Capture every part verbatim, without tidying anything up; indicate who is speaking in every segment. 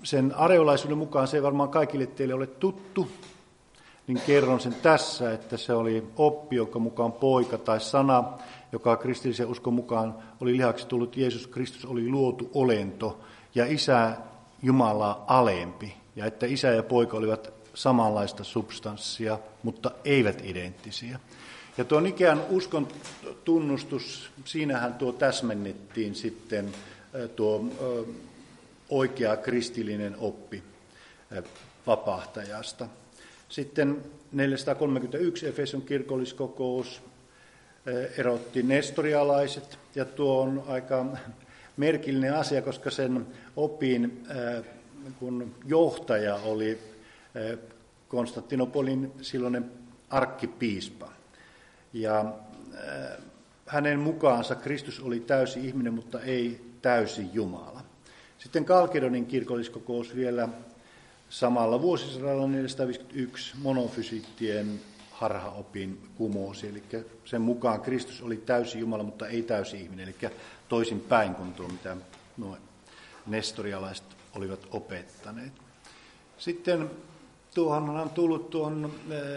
Speaker 1: sen areolaisuuden mukaan se ei varmaan kaikille teille ole tuttu, niin kerron sen tässä, että se oli oppi, jonka mukaan poika tai sana, joka kristillisen uskon mukaan oli lihaksi tullut. Jeesus Kristus oli luotu olento ja Isä Jumalaa alempi. Ja että isä ja poika olivat samanlaista substanssia, mutta eivät identtisiä. Ja tuo Nikean uskon tunnustus, siinähän tuo täsmennettiin sitten tuo oikea kristillinen oppi vapahtajasta. Sitten neljäsataakolmekymmentäyksi Efeson kirkolliskokous erotti nestorialaiset, ja tuo on aika merkillinen asia, koska sen opin kun johtaja oli Konstantinopolin silloinen arkkipiispa. Ja hänen mukaansa Kristus oli täysi ihminen, mutta ei täysi Jumala. Sitten Kalkedonin kirkolliskokous vielä samalla vuosisadalla neljäsataaviisikymmentäyksi monofysiittien harhaopin kumosi. Eli sen mukaan Kristus oli täysi Jumala, mutta ei täysi ihminen. Eli toisin päin kuin tuo, mitä nuo nestorialaiset olivat opettaneet. Sitten tuohon on tullut tuon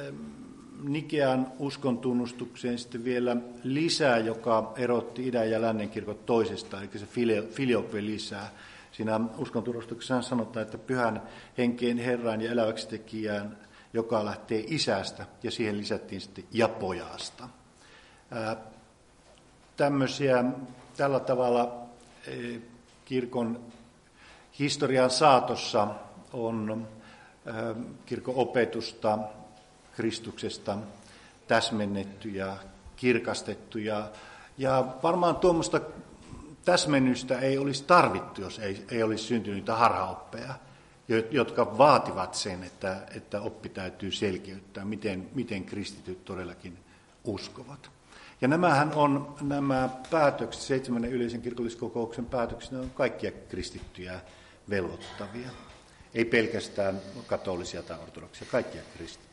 Speaker 1: Nikean uskontunnustukseen sitten vielä lisää, joka erotti idän ja lännen kirkot toisestaan, eli se filioque lisää. Siinä uskontunnustuksessa sanotaan, että pyhän henkeen Herran ja eläväksi tekijään, joka lähtee isästä, ja siihen lisättiin sitten ja pojasta. Ää, tämmöisiä tällä tavalla e, kirkon historian saatossa on ää, kirkon opetusta Kristuksesta täsmennetty ja kirkastettu. Ja, ja varmaan tuommoista täsmennystä ei olisi tarvittu, jos ei, ei olisi syntynyt niitä harhaoppeja, jotka vaativat sen, että, että oppi täytyy selkeyttää, miten, miten kristityt todellakin uskovat. Ja nämähän on nämä päätökset, seitsemännen yleisen kirkolliskokouksen päätökset, ne on kaikkia kristittyjä velvoittavia. Ei pelkästään katolisia tai ortodoksia, kaikkia kristittyjä.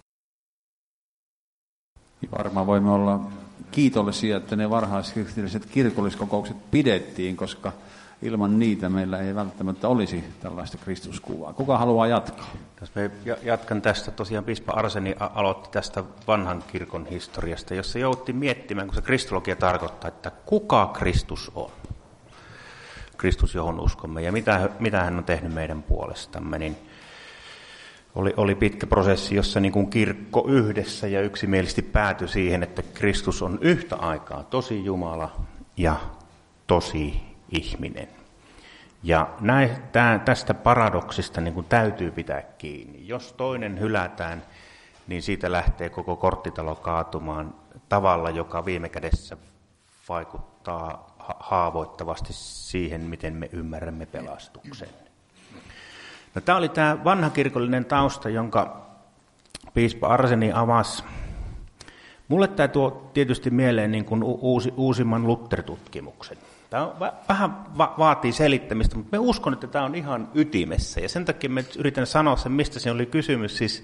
Speaker 2: Varmaan voimme olla kiitollisia, että ne varhaiskristilliset kirkolliskokoukset pidettiin, koska ilman niitä meillä ei välttämättä olisi tällaista Kristuskuvaa. Kuka haluaa jatkaa?
Speaker 3: Jatkan tästä. Tosiaan piispa Arseni aloitti tästä vanhan kirkon historiasta, jossa jouttiin miettimään, kun se kristologia tarkoittaa, että kuka Kristus on. Kristus, johon uskomme, ja mitä, mitä hän on tehnyt meidän puolestamme, niin oli, oli pitkä prosessi, jossa niin kuin kirkko yhdessä ja yksimielisesti päätyi siihen, että Kristus on yhtä aikaa tosi Jumala ja tosi ihminen. Ja näin, tää, tästä paradoksista niin kuin täytyy pitää kiinni. Jos toinen hylätään, niin siitä lähtee koko korttitalo kaatumaan tavalla, joka viime kädessä vaikuttaa haavoittavasti siihen, miten me ymmärrämme pelastuksen. No, tämä oli tämä vanhakirkollinen tausta, jonka piispa Arseni avasi. Mulle tämä tuo tietysti mieleen niin kuin uusi, uusimman Luther-tutkimuksen. Tämä on, vähän va- vaatii selittämistä, mutta me uskon, että tämä on ihan ytimessä. Ja sen takia me yritän sanoa sen, mistä siinä oli kysymys. Siis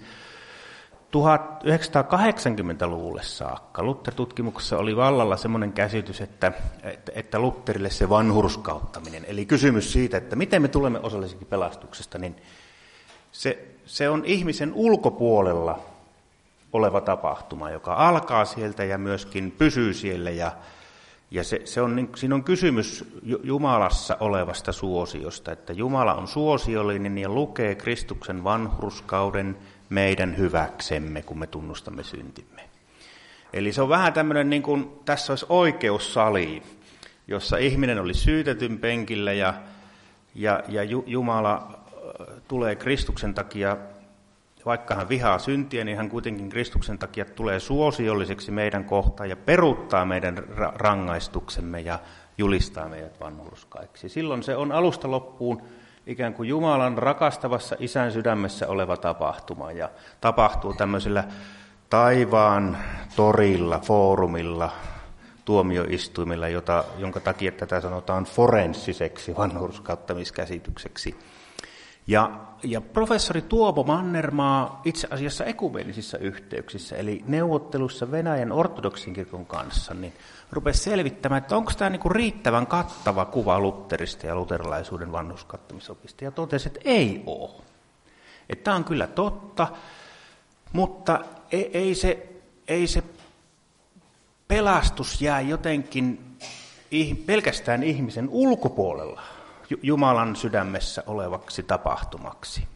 Speaker 3: tuhatyhdeksänsataakahdeksankymmentäluvulle saakka Luther-tutkimuksessa oli vallalla semmoinen käsitys, että, että, että Lutherille se vanhurskauttaminen, eli kysymys siitä, että miten me tulemme osallisiksi pelastuksesta, niin se, se on ihmisen ulkopuolella oleva tapahtuma, joka alkaa sieltä ja myöskin pysyy siellä. Ja, ja se, se on, siinä on kysymys Jumalassa olevasta suosiosta, että Jumala on suosiollinen ja lukee Kristuksen vanhurskauden meidän hyväksemme, kun me tunnustamme syntimme. Eli se on vähän tämmöinen, niin kuin tässä olisi oikeussali, jossa ihminen oli syytetyn penkillä ja, ja, ja Jumala tulee Kristuksen takia, vaikka hän vihaa syntiä, niin hän kuitenkin Kristuksen takia tulee suosiolliseksi meidän kohtaan ja peruuttaa meidän rangaistuksemme ja julistaa meidät vanhurskaiksi. Silloin se on alusta loppuun ikään kuin Jumalan rakastavassa isän sydämessä oleva tapahtuma, ja tapahtuu tämmöisellä taivaan torilla, foorumilla, tuomioistuimilla, jota, jonka takia tätä sanotaan forenssiseksi vanhurskauttamiskäsitykseksi. Ja, ja professori Tuomo Mannermaa itse asiassa ekumenisissa yhteyksissä, eli neuvottelussa Venäjän ortodoksin kirkon kanssa, niin rupesi selvittämään, että onko tämä niinku riittävän kattava kuva Lutterista ja luterilaisuuden vanhurskattamisopista, ja totesi, että ei ole. Että tämä on kyllä totta, mutta ei, ei, se, ei se pelastus jää jotenkin pelkästään ihmisen ulkopuolella Jumalan sydämessä olevaksi tapahtumaksi.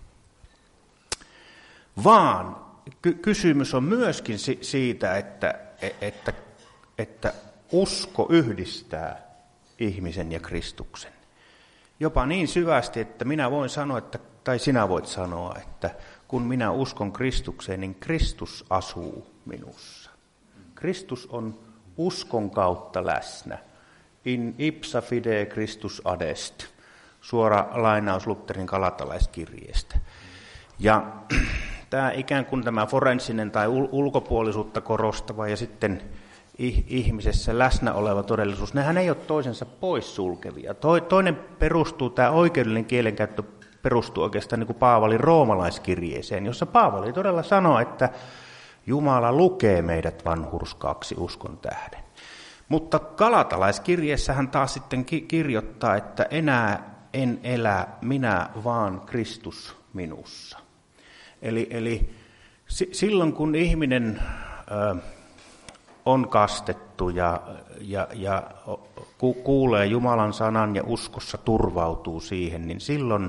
Speaker 3: Vaan ky- kysymys on myöskin si- siitä, että, että, että usko yhdistää ihmisen ja Kristuksen. Jopa niin syvästi, että minä voin sanoa, että, tai sinä voit sanoa, että kun minä uskon Kristukseen, niin Kristus asuu minussa. Kristus on uskon kautta läsnä. In ipsa fide Christus adest. Suora lainaus Lutherin galatalaiskirjeestä. Ja tämä ikään kuin tämä forensinen tai ulkopuolisuutta korostava ja sitten ihmisessä läsnä oleva todellisuus, nehän ei ole toisensa poissulkevia. Toinen perustuu, tämä oikeudellinen kielenkäyttö perustuu oikeastaan niin kuin Paavalin roomalaiskirjeeseen, jossa Paavali todella sanoo, että Jumala lukee meidät vanhurskaaksi uskon tähden. Mutta galatalaiskirjeessä hän taas sitten kirjoittaa, että enää en elä minä, vaan Kristus minussa. Eli, eli silloin kun ihminen ö, on kastettu ja, ja, ja ku, kuulee Jumalan sanan ja uskossa turvautuu siihen, niin silloin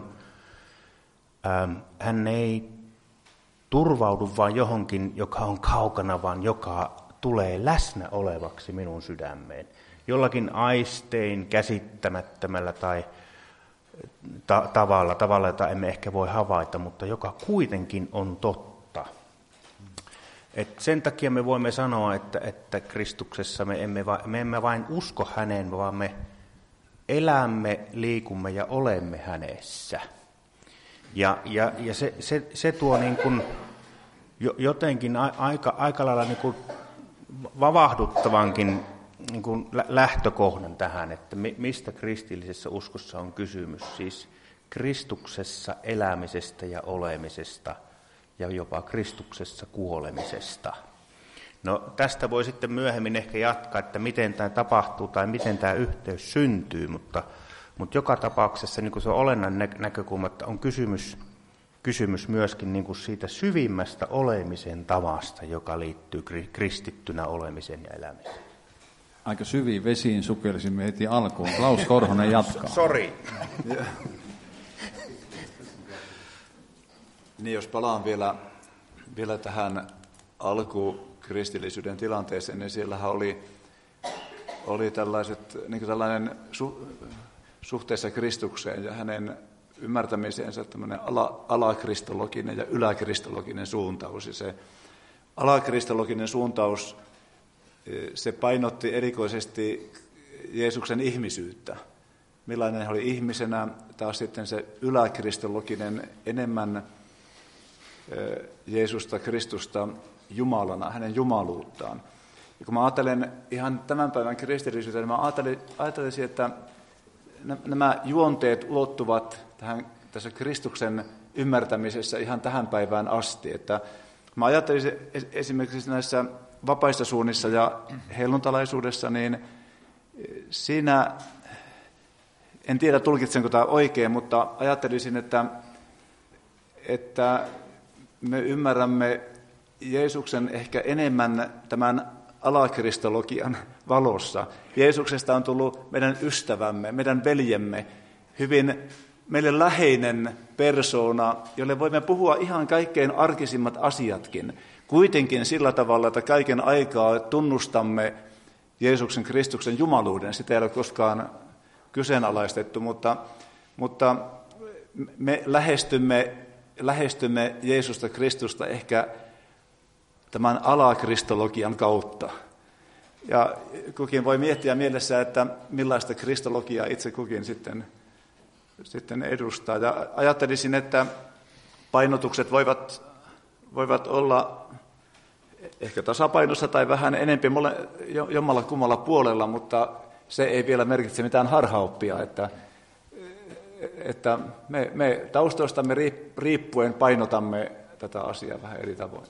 Speaker 3: ö, hän ei turvaudu vain johonkin, joka on kaukana, vaan joka tulee läsnä olevaksi minun sydämeen. Jollakin aistein käsittämättömällä tai ta- tavalla, tavalla, jota emme ehkä voi havaita, mutta joka kuitenkin on totta. Et sen takia me voimme sanoa, että, että Kristuksessa me emme, va- me emme vain usko häneen, vaan me elämme, liikumme ja olemme hänessä. Ja, ja, ja se, se, se tuo niin kuin jotenkin aika, aika lailla niin kuin vavahduttavankin niin kuin lähtökohdan tähän, että mistä kristillisessä uskossa on kysymys. Siis Kristuksessa elämisestä ja olemisesta ja jopa Kristuksessa kuolemisesta. No tästä voi sitten myöhemmin ehkä jatkaa, että miten tämä tapahtuu tai miten tämä yhteys syntyy, mutta, mutta joka tapauksessa niin kuin se on olennainen näkökulma, että on kysymys, kysymys myöskin niin kuin siitä syvimmästä olemisen tavasta, joka liittyy kristittynä olemiseen ja elämiseen.
Speaker 2: Aika syviin vesiin sukelsimme heti alkuun. Klaus Korhonen jatkaa.
Speaker 3: Sori.
Speaker 4: Niin, jos palaan vielä, vielä tähän alkukristillisyyden tilanteeseen, niin siellähän oli, oli tällaiset, niin kuin tällainen su, suhteessa Kristukseen ja hänen ymmärtämiseensä tämmöinen ala, alakristologinen ja yläkristologinen suuntaus. Ja se alakristologinen suuntaus, se painotti erikoisesti Jeesuksen ihmisyyttä. Millainen hän oli ihmisenä, taas sitten se yläkristologinen enemmän Jeesusta, Kristusta Jumalana, hänen jumaluuttaan. Ja kun mä ajattelen ihan tämän päivän kristillisyyttä, niin mä ajattelisin, että nämä juonteet ulottuvat tähän, tässä Kristuksen ymmärtämisessä ihan tähän päivään asti. Että mä ajattelisin esimerkiksi näissä vapaissa suunnissa ja helluntalaisuudessa, niin siinä, en tiedä tulkitsenko tämä oikein, mutta ajattelisin, että, että me ymmärrämme Jeesuksen ehkä enemmän tämän alakristologian valossa. Jeesuksesta on tullut meidän ystävämme, meidän veljemme, hyvin meille läheinen persoona, jolle voimme puhua ihan kaikkein arkisimmat asiatkin. Kuitenkin sillä tavalla, että kaiken aikaa tunnustamme Jeesuksen Kristuksen jumaluuden. Sitä ei ole koskaan kyseenalaistettu, mutta, mutta me lähestymme, lähestymme Jeesusta Kristusta ehkä tämän alakristologian kautta. Ja kukin voi miettiä mielessä, että millaista kristologiaa itse kukin sitten, sitten edustaa. Ja ajattelisin, että painotukset voivat, voivat olla ehkä tasapainossa tai vähän enempi jommalla kummalla puolella, mutta se ei vielä merkitse mitään harhaoppia, että, että me, me taustoistamme riippuen painotamme tätä asiaa vähän eri tavoin.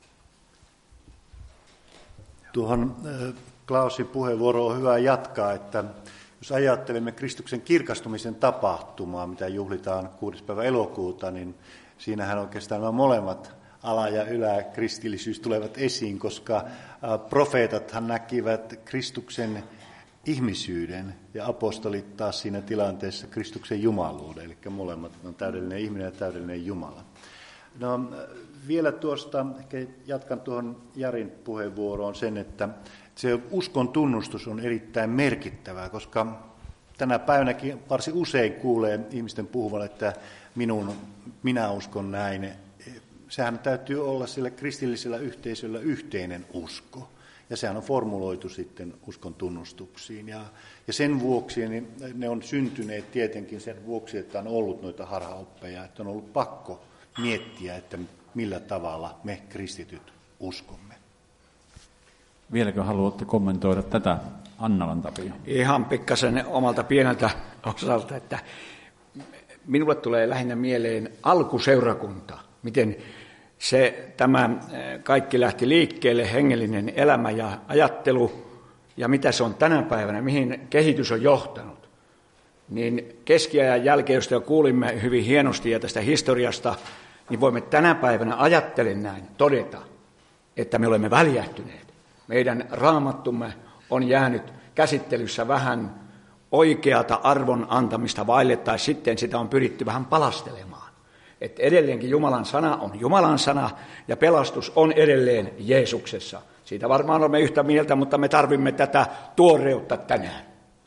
Speaker 1: Tuohon Klausin puheenvuoroon on hyvä jatkaa, että jos ajattelemme Kristuksen kirkastumisen tapahtumaa, mitä juhlitaan kuudes päivä elokuuta, niin siinähän oikeastaan nämä molemmat ala- ja yläkristillisyys tulevat esiin, koska profeetathan näkivät Kristuksen ihmisyyden ja apostolit taas siinä tilanteessa Kristuksen jumaluuden, eli molemmat on täydellinen ihminen ja täydellinen Jumala. No, vielä tuosta, ehkä jatkan tuohon Jarin puheenvuoroon sen, että se uskon tunnustus on erittäin merkittävää, koska tänä päivänäkin varsin usein kuulee ihmisten puhuvan, että minun, minä uskon näin. Sehän täytyy olla sillä kristillisellä yhteisöllä yhteinen usko. Ja sehän on formuloitu sitten uskon tunnustuksiin. Ja, ja sen vuoksi niin ne on syntyneet tietenkin sen vuoksi, että on ollut noita harhaoppeja, että on ollut pakko miettiä, että millä tavalla me kristityt uskomme.
Speaker 2: Vieläkö haluatte kommentoida tätä, Annalan Tapio?
Speaker 5: Ihan pikkasen omalta pieneltä osalta, että minulle tulee lähinnä mieleen alkuseurakunta, miten se, tämä kaikki lähti liikkeelle, hengellinen elämä ja ajattelu, ja mitä se on tänä päivänä, mihin kehitys on johtanut. Niin keskiajan jälkeen, josta jo kuulimme hyvin hienosti ja tästä historiasta, niin voimme tänä päivänä ajattelen näin todeta, että me olemme väljähtyneet. Meidän raamattumme on jäänyt käsittelyssä vähän oikeata arvon antamista vaille, tai sitten sitä on pyritty vähän palastelemaan. Että edelleenkin Jumalan sana on Jumalan sana, ja pelastus on edelleen Jeesuksessa. Siitä varmaan olemme yhtä mieltä, mutta me tarvimme tätä tuoreutta tänään.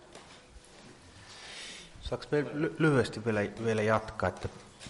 Speaker 3: Saanko me lyhyesti vielä, vielä jatkaa, että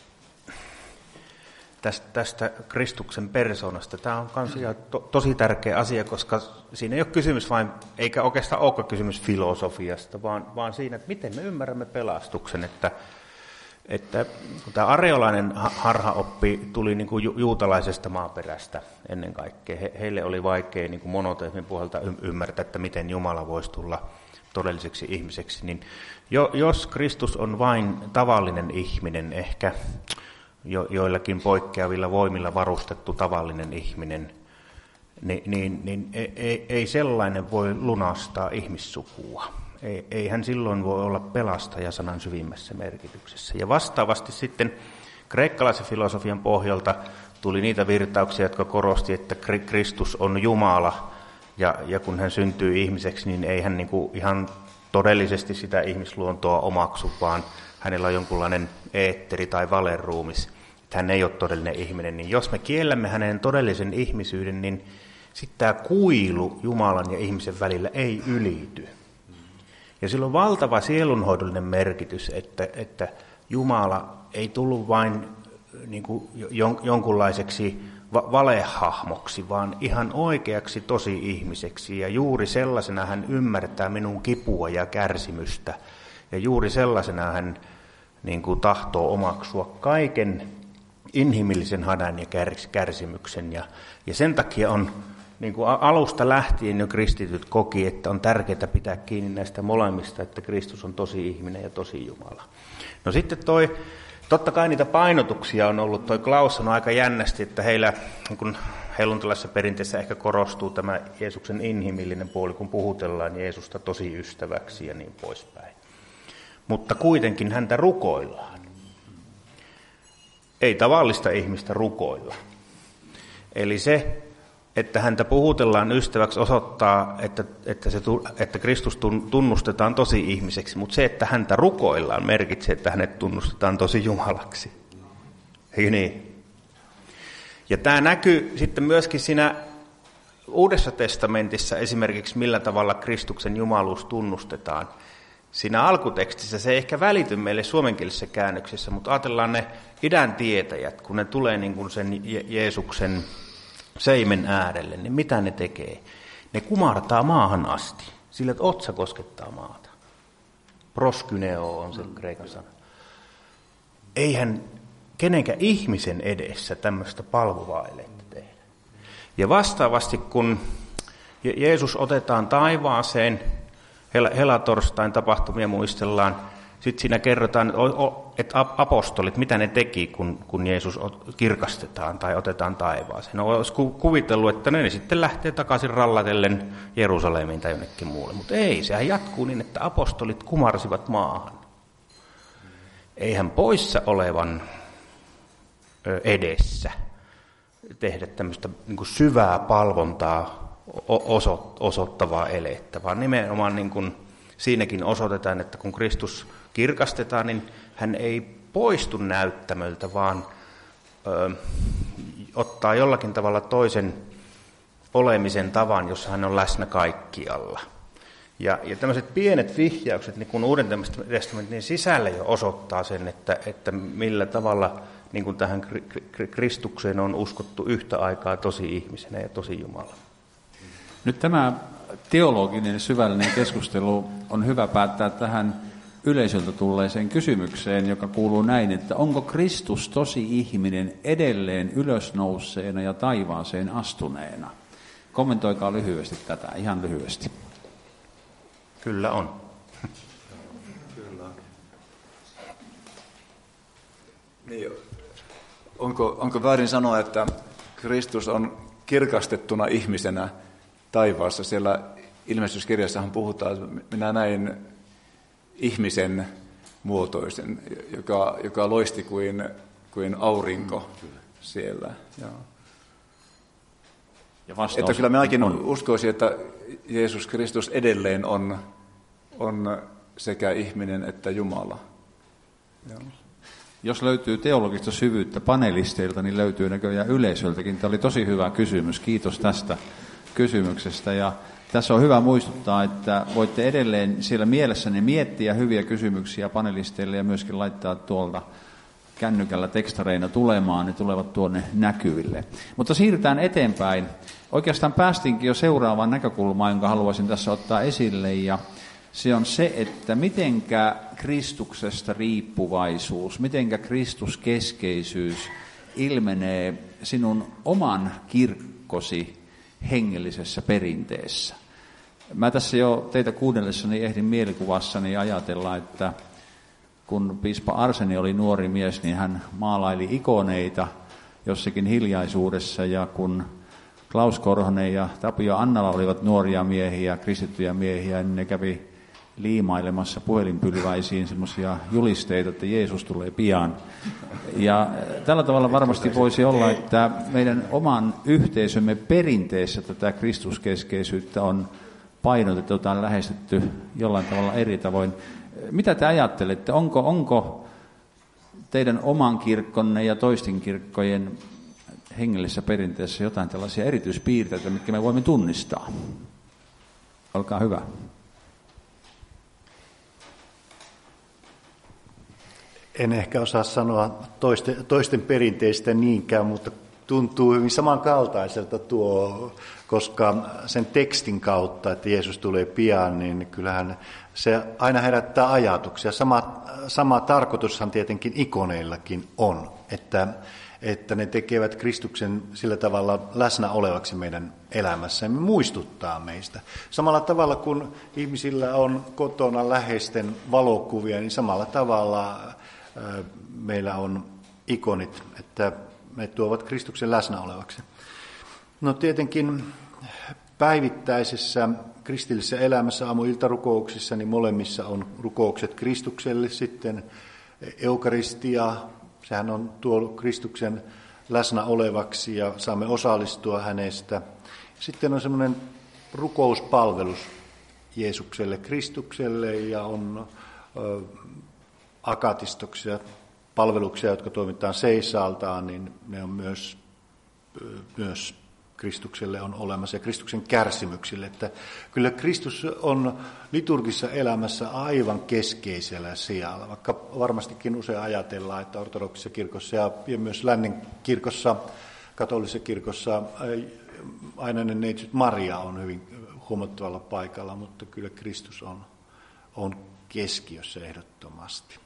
Speaker 3: tästä, tästä Kristuksen persoonasta. Tämä on myös to, tosi tärkeä asia, koska siinä ei ole kysymys vain, eikä oikeastaan olekaan kysymys filosofiasta, vaan, vaan siinä, että miten me ymmärrämme pelastuksen, että Että kun tämä areolainen harhaoppi tuli niin kuin juutalaisesta maaperästä ennen kaikkea, he, heille oli vaikea niin kuin monoteismin puolelta ymmärtää, että miten Jumala voisi tulla todelliseksi ihmiseksi. Niin jo, jos Kristus on vain tavallinen ihminen, ehkä jo, joillakin poikkeavilla voimilla varustettu tavallinen ihminen, niin, niin, niin ei, ei, ei sellainen voi lunastaa ihmissukua. Ei, ei hän silloin voi olla pelastaja sanan syvimmässä merkityksessä. Ja vastaavasti sitten kreikkalaisen filosofian pohjalta tuli niitä virtauksia, jotka korosti, että Kristus on Jumala. Ja, ja kun hän syntyy ihmiseksi, niin ei hän niin kuin ihan todellisesti sitä ihmisluontoa omaksu, vaan hänellä on jonkunlainen eetteri tai valeruumis. Että hän ei ole todellinen ihminen. Niin jos me kiellämme hänen todellisen ihmisyyden, niin sitten tämä kuilu Jumalan ja ihmisen välillä ei ylity. Ja sillä on valtava sielunhoidollinen merkitys, että, että Jumala ei tullut vain niin kuin jonkunlaiseksi valehahmoksi, vaan ihan oikeaksi tosi-ihmiseksi. Ja juuri sellaisena hän ymmärtää minun kipua ja kärsimystä. Ja juuri sellaisena hän niin kuin tahtoo omaksua kaiken inhimillisen hädän ja kärsimyksen. Ja, ja sen takia on niin kuin alusta lähtien jo kristityt koki, että on tärkeää pitää kiinni näistä molemmista, että Kristus on tosi ihminen ja tosi Jumala. No sitten toi, totta kai niitä painotuksia on ollut, toi Klaus on aika jännästi, että heillä, kun helluntalaisessa perinteessä ehkä korostuu tämä Jeesuksen inhimillinen puoli, kun puhutellaan Jeesusta tosi ystäväksi ja niin poispäin. Mutta kuitenkin häntä rukoillaan. Ei tavallista ihmistä rukoilla. Eli se, että häntä puhutellaan ystäväksi, osoittaa, että, että, se, että Kristus tunnustetaan tosi ihmiseksi, mutta se, että häntä rukoillaan, merkitsee, että hänet tunnustetaan tosi Jumalaksi. Eikö niin? Ja tämä näkyy sitten myöskin siinä Uudessa testamentissa esimerkiksi, millä tavalla Kristuksen jumaluus tunnustetaan. Siinä alkutekstissä se ei ehkä välity meille suomenkielisessä käännöksessä, mutta ajatellaan ne idän tietäjät, kun ne tulee niin kuin sen Je- Jeesuksen seimen äärelle, niin mitä ne tekee? Ne kumartaa maahan asti, sillä että otsa koskettaa maata. Proskyneo on se kreikan sana. Eihän kenenkään ihmisen edessä tämmöistä palvovaa elettä tehdä. Ja vastaavasti, kun Jeesus otetaan taivaaseen, helatorstain tapahtumia muistellaan, sitten siinä kerrotaan, että apostolit, mitä ne teki, kun, kun Jeesus kirkastetaan tai otetaan taivaaseen. No, olisi kuvitellut, että ne sitten lähtee takaisin rallatellen Jerusalemiin tai jonnekin muulle. Mutta ei, sehän jatkuu niin, että apostolit kumarsivat maahan. Eihän poissa olevan edessä tehdä tämmöistä niin kuin syvää palvontaa osoittavaa elettä, vaan nimenomaan niin kuin siinäkin osoitetaan, että kun Kristus kirkastetaan, niin hän ei poistu näyttämöltä, vaan ö, ottaa jollakin tavalla toisen olemisen tavan, jossa hän on läsnä kaikkialla. Ja, ja tämmöiset pienet vihjaukset, niin kun Uuden testamentin sisällä jo osoittaa sen, että, että millä tavalla niin kun tähän Kristukseen on uskottu yhtä aikaa tosi ihmisenä ja tosi Jumalana.
Speaker 2: Nyt tämä teologinen syvällinen keskustelu on hyvä päättää tähän yleisöltä tulleeseen kysymykseen, joka kuuluu näin, että onko Kristus tosi ihminen edelleen ylösnouseena ja taivaaseen astuneena? Kommentoikaa lyhyesti tätä, ihan lyhyesti.
Speaker 3: Kyllä on.
Speaker 4: Kyllä. Niin, onko, onko väärin sanoa, että Kristus on kirkastettuna ihmisenä taivaassa? Siellä ilmestyskirjassahan puhutaan, että minä näin ihmisen muotoisen, joka, joka loisti kuin, kuin aurinko mm, siellä. Joo.
Speaker 2: Ja vastaus,
Speaker 4: että kyllä minäkin on. uskoisin, että Jeesus Kristus edelleen on, on sekä ihminen että Jumala. Joo.
Speaker 2: Jos löytyy teologista syvyyttä panelisteilta, niin löytyy näköjään yleisöltäkin. Tämä oli tosi hyvä kysymys. Kiitos tästä kysymyksestä. Ja tässä on hyvä muistuttaa, että voitte edelleen siellä mielessäni miettiä hyviä kysymyksiä panelisteille ja myöskin laittaa tuolta kännykällä tekstareina tulemaan, ne tulevat tuonne näkyville. Mutta siirrytään eteenpäin. Oikeastaan päästinkin jo seuraavaan näkökulmaan, jonka haluaisin tässä ottaa esille, ja se on se, että mitenkä Kristuksesta riippuvaisuus, mitenkä Kristuskeskeisyys ilmenee sinun oman kirkkosi hengellisessä perinteessä. Mä tässä jo teitä kuunnellessani ehdin mielikuvassani ajatella, että kun piispa Arseni oli nuori mies, niin hän maalaili ikoneita jossakin hiljaisuudessa, ja kun Klaus Korhonen ja Tapio Annala olivat nuoria miehiä, kristittyjä miehiä, niin ne kävi liimailemassa puhelinpylväisiin semmoisia julisteita, että Jeesus tulee pian. Ja tällä tavalla varmasti voisi olla, että meidän oman yhteisömme perinteessä tätä kristuskeskeisyyttä on painotettu tai lähestytty jollain tavalla eri tavoin. Mitä te ajattelette? Onko, onko teidän oman kirkkonne ja toisten kirkkojen hengellisessä perinteessä jotain tällaisia erityispiirteitä, mitkä me voimme tunnistaa? Olkaa hyvä.
Speaker 1: En ehkä osaa sanoa toisten, toisten perinteistä niinkään, mutta tuntuu hyvin samankaltaiselta tuo, koska sen tekstin kautta, että Jeesus tulee pian, niin kyllähän se aina herättää ajatuksia. Sama, sama tarkoitushan tietenkin ikoneillakin on, että, että ne tekevät Kristuksen sillä tavalla läsnä olevaksi meidän elämässämme, muistuttaa meistä. Samalla tavalla kuin ihmisillä on kotona läheisten valokuvia, niin samalla tavalla meillä on ikonit, että me tuovat Kristuksen läsnä olevaksi. No tietenkin päivittäisessä kristillisessä elämässä, aamu-iltarukouksissa, niin molemmissa on rukoukset Kristukselle, sitten eukaristia, sehän on tuo Kristuksen läsnä olevaksi ja saamme osallistua hänestä. Sitten on semmoinen rukouspalvelus Jeesukselle, Kristukselle, ja on ö, akatistoksia, palveluksia, jotka toimitaan seisaaltaan, niin ne on myös, myös Kristukselle on olemassa ja Kristuksen kärsimyksille. Että kyllä Kristus on liturgisessa elämässä aivan keskeisellä sijalla, vaikka varmastikin usein ajatellaan, että ortodoksisessa kirkossa ja, ja myös lännen kirkossa, katolisessa kirkossa ainainen neitsyt Maria on hyvin huomattavalla paikalla, mutta kyllä Kristus on, on keskiössä ehdottomasti.